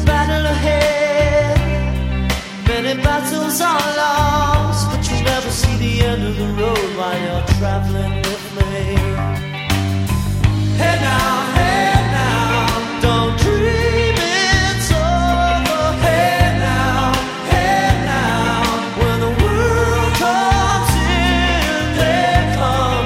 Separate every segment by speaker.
Speaker 1: battle ahead. Many battles are lost, but you'll never see the end of the road while you're traveling with me. Hey now, don't dream it's over. Hey now, when the world comes in, they come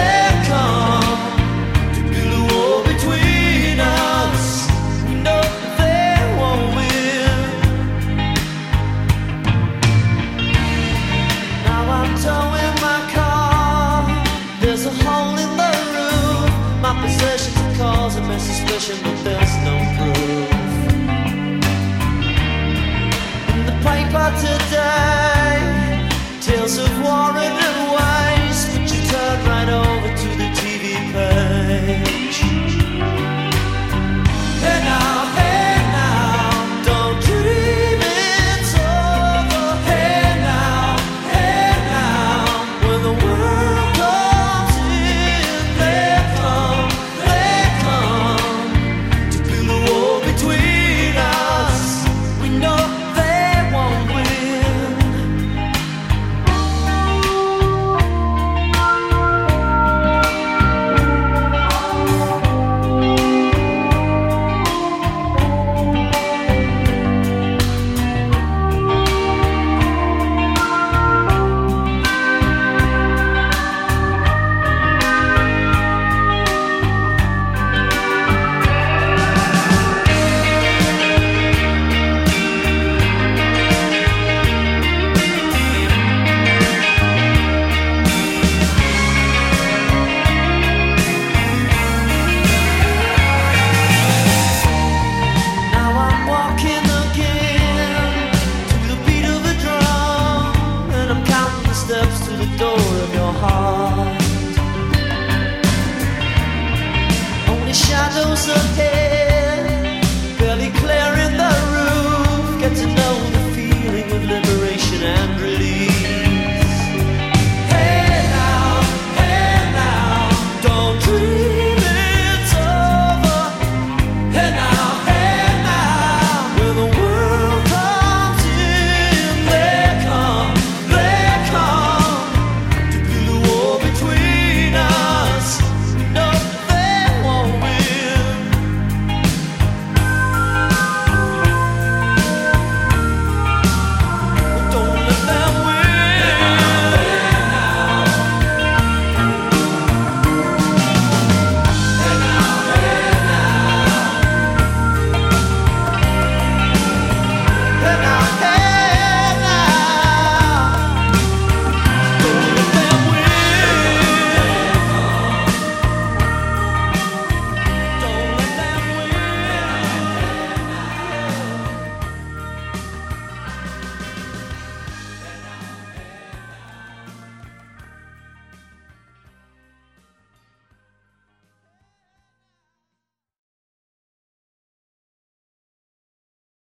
Speaker 1: to build a wall between us. No, they won't win. Now I'm towing my car. There's a hole in the roof. My possessions are causing me suspicion, but there's no proof. In the paper today, tales of war and waste, but you turn right over to the TV page. Hey now, don't dream it's over. Hey now, when the world comes in, they come to build a wall between us. We know they won't win. Now I'm walking again to the beat of a drum, and I'm counting the steps to the door of your heart. Only shadows ahead.